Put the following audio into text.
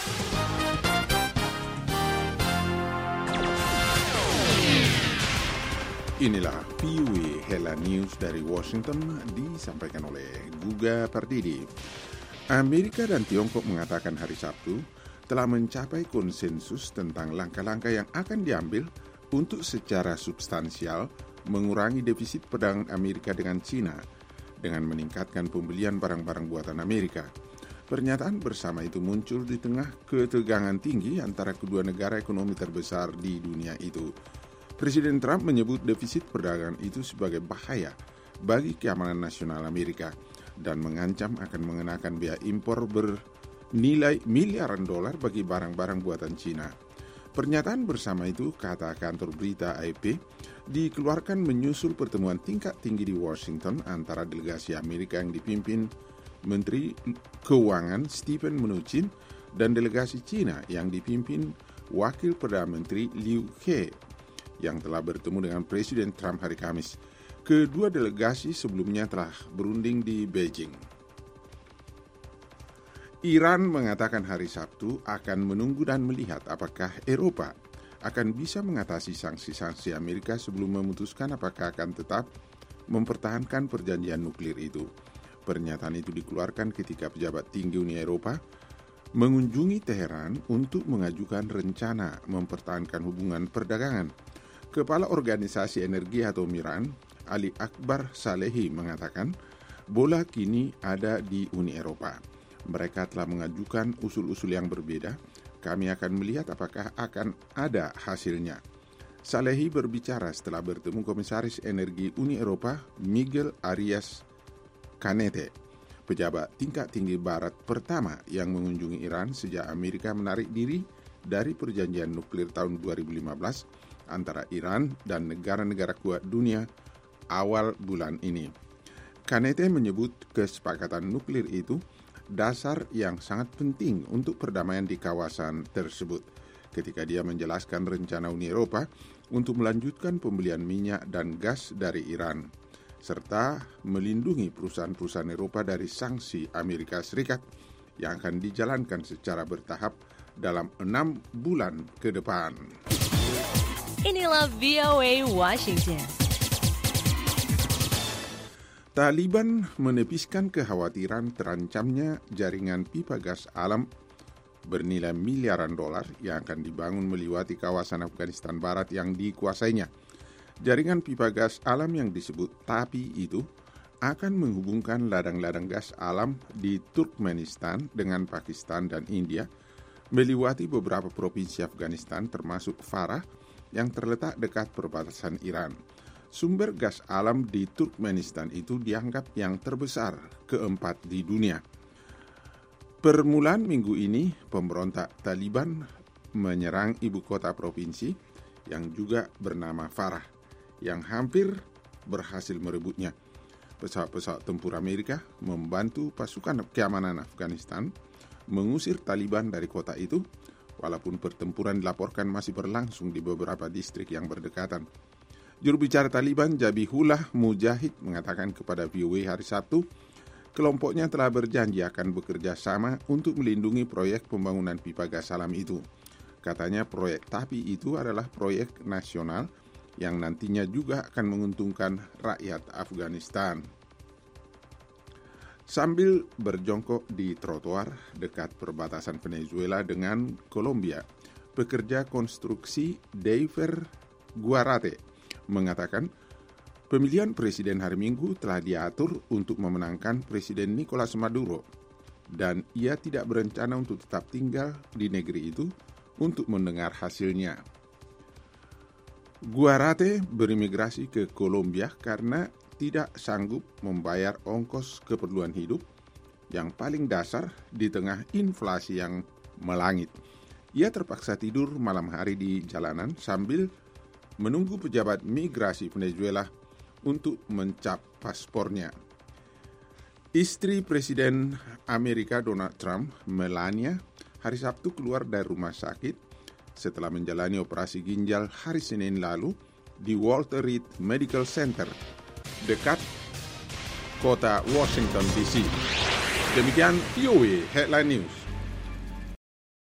Inilah VOA Hela News dari Washington disampaikan oleh Guga Pardidi. Amerika dan Tiongkok mengatakan hari Sabtu telah mencapai konsensus tentang langkah-langkah yang akan diambil untuk secara substansial mengurangi defisit perdagangan Amerika dengan China dengan meningkatkan pembelian barang-barang buatan Amerika. Pernyataan bersama itu muncul di tengah ketegangan tinggi antara kedua negara ekonomi terbesar di dunia itu. Presiden Trump menyebut defisit perdagangan itu sebagai bahaya bagi keamanan nasional Amerika dan mengancam akan mengenakan biaya impor bernilai miliaran dolar bagi barang-barang buatan Cina. Pernyataan bersama itu, kata kantor berita AP, dikeluarkan menyusul pertemuan tingkat tinggi di Washington antara delegasi Amerika yang dipimpin Menteri Keuangan Steven Mnuchin dan delegasi Cina yang dipimpin Wakil Perdana Menteri Liu He yang telah bertemu dengan Presiden Trump hari Kamis. Kedua delegasi sebelumnya telah berunding di Beijing. Iran mengatakan hari Sabtu akan menunggu dan melihat apakah Eropa akan bisa mengatasi sanksi-sanksi Amerika sebelum memutuskan apakah akan tetap mempertahankan perjanjian nuklir itu. Pernyataan itu dikeluarkan ketika pejabat tinggi Uni Eropa mengunjungi Teheran untuk mengajukan rencana mempertahankan hubungan perdagangan. Kepala Organisasi Energi Atom Iran, Ali Akbar Salehi, mengatakan bola kini ada di Uni Eropa. Mereka telah mengajukan usul-usul yang berbeda. Kami akan melihat apakah akan ada hasilnya. Salehi berbicara setelah bertemu Komisaris Energi Uni Eropa, Miguel Arias Canete, pejabat tingkat tinggi Barat pertama yang mengunjungi Iran sejak Amerika menarik diri dari perjanjian nuklir tahun 2015 antara Iran dan negara-negara kuat dunia awal bulan ini. Canete menyebut kesepakatan nuklir itu dasar yang sangat penting untuk perdamaian di kawasan tersebut ketika dia menjelaskan rencana Uni Eropa untuk melanjutkan pembelian minyak dan gas dari Iran serta melindungi perusahaan-perusahaan Eropa dari sanksi Amerika Serikat yang akan dijalankan secara bertahap dalam 6 bulan ke depan. Inilah VOA Washington. Taliban menepiskan kekhawatiran terancamnya jaringan pipa gas alam bernilai miliaran dolar yang akan dibangun melewati kawasan Afghanistan Barat yang dikuasainya. Jaringan pipa gas alam yang disebut TAPI itu akan menghubungkan ladang-ladang gas alam di Turkmenistan dengan Pakistan dan India, melewati beberapa provinsi Afghanistan termasuk Farah yang terletak dekat perbatasan Iran. Sumber gas alam di Turkmenistan itu dianggap yang terbesar keempat di dunia. Permulaan minggu ini, pemberontak Taliban menyerang ibu kota provinsi yang juga bernama Farah, yang hampir berhasil merebutnya. Pesawat-pesawat tempur Amerika membantu pasukan keamanan Afghanistan mengusir Taliban dari kota itu, walaupun pertempuran dilaporkan masih berlangsung di beberapa distrik yang berdekatan. Juru bicara Taliban, Zabihullah Mujahid, mengatakan kepada VOA hari Sabtu, kelompoknya telah berjanji akan bekerja sama untuk melindungi proyek pembangunan pipa gas alam itu. Katanya proyek TAPI itu adalah proyek nasional yang nantinya juga akan menguntungkan rakyat Afghanistan. Sambil berjongkok di trotoar dekat perbatasan Venezuela dengan Kolombia, pekerja konstruksi Deifer Guarate mengatakan pemilihan presiden hari Minggu telah diatur untuk memenangkan Presiden Nicolas Maduro dan ia tidak berencana untuk tetap tinggal di negeri itu untuk mendengar hasilnya. Guarate berimigrasi ke Kolombia karena tidak sanggup membayar ongkos keperluan hidup yang paling dasar di tengah inflasi yang melangit. Ia terpaksa tidur malam hari di jalanan sambil menunggu pejabat migrasi Venezuela untuk mencap paspornya. Istri Presiden Amerika Donald Trump, Melania, hari Sabtu keluar dari rumah sakit setelah menjalani operasi ginjal hari Senin lalu di Walter Reed Medical Center dekat kota Washington DC. Demikian VOA Headline News.